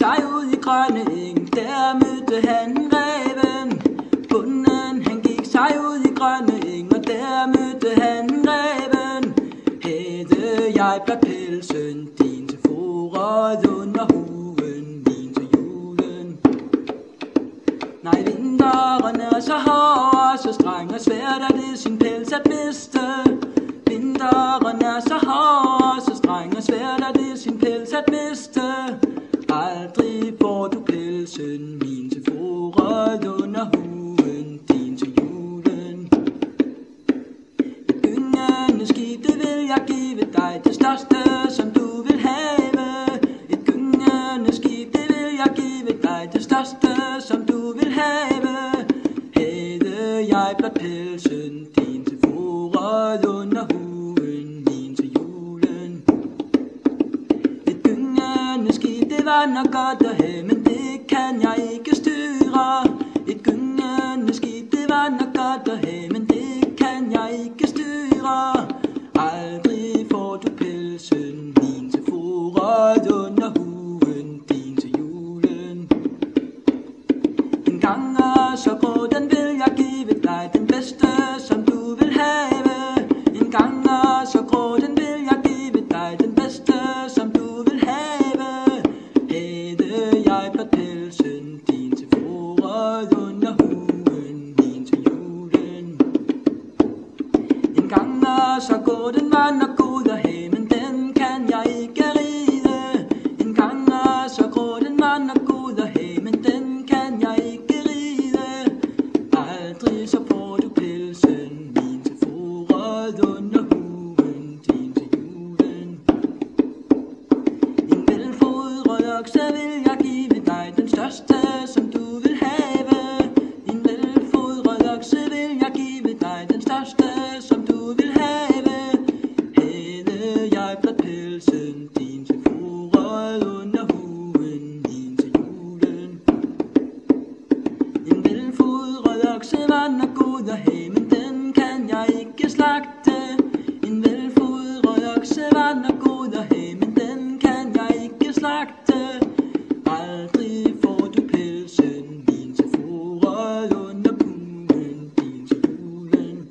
sig ud i grønne eng, der mødte han ræven. Bonden han gik sig ud i grønne eng, og der mødte han ræven. Havde jeg blot pelsen din til foråret under huen min til julen. Nej, vinteren er så hård og så streng og svært er det sin pels at miste. Vinteren er så hård og så streng og svært er det sin pels at miste. Aldrig får du pelsen min til foråret under huen din til julen. Et gyngende skib, det vil jeg give dig, det største som du vil have. Et gyngende skib, det vil jeg give dig, det største som du vil have. Havde jeg blot pelsen din til foråret under huen min til julen. Et gyngende skib, det var nok godt at have, men det kan jeg ikke styre. Et gyngende skib, det var nok godt at have, men det kan jeg ikke styre. Aldrig får du pelsen min til foråret under huen din til julen. En gang og så grå, den vil jeg give dig, den bedste som du vil have. En gang og så grå, den vil jeg give dig, den bedste som du vil have. Havde jeg blot pelsen din til foråret under huen min til julen. En gang og så gå, den var nok god at have, men den kan jeg ikke ride. En gang og så grå, den var nok god at have, men den kan jeg ikke ride. Aldrig så får du pelsen min til foråret under huen din til julen. En velfodret okse vil jeg give dig, den største som du vil have. En velfodret okse vil jeg give dig, den største som du vil have. Havde jeg blot pelsen din til foråret under huen min til julen. En velfodret okse var nok god at have, men den kan jeg ikke slagte. En velfodret okse var nok god at have, men den kan jeg ikke slagte. Aldrig får du pelsen min til foråret under huen din til julen.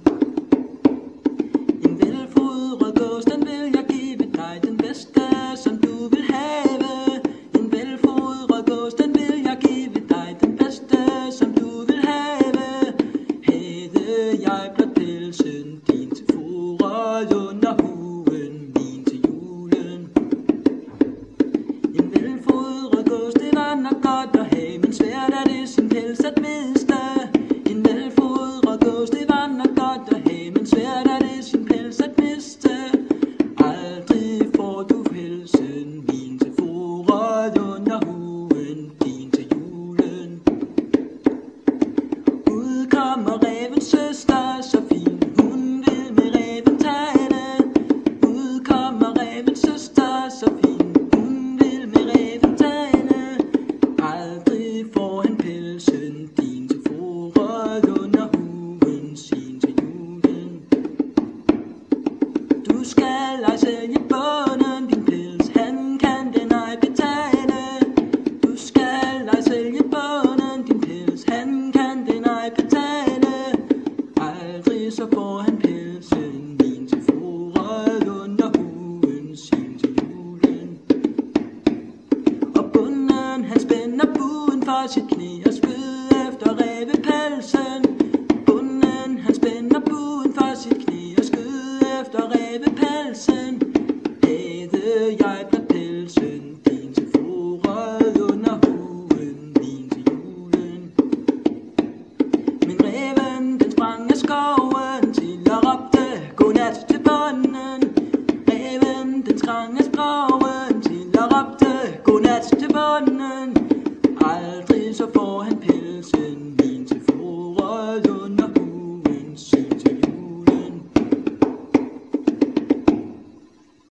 En velfodret gås, den vil jeg give dig, den bedste som du vil have. En velfodret gås, den vil jeg give dig, den bedste som du vil have. Havde jeg blot pelsen din til foråret under huen min til julen. En velfodret gås, det var nok godt at have, men svært er det sin pels at miste. En velfodret gås, det var nok godt at have, men svært er det sin pels at miste. Aldrig får du pelsen min til foråret under huen din til julen. Ud kommer rævens søster, så fin hun vil med ræven tale. Ud kommer rævens søster, så fin hun vil med ræven tale. Aldrig får han pelsen din til foråret under huen sin til julen. Du skal ej sælge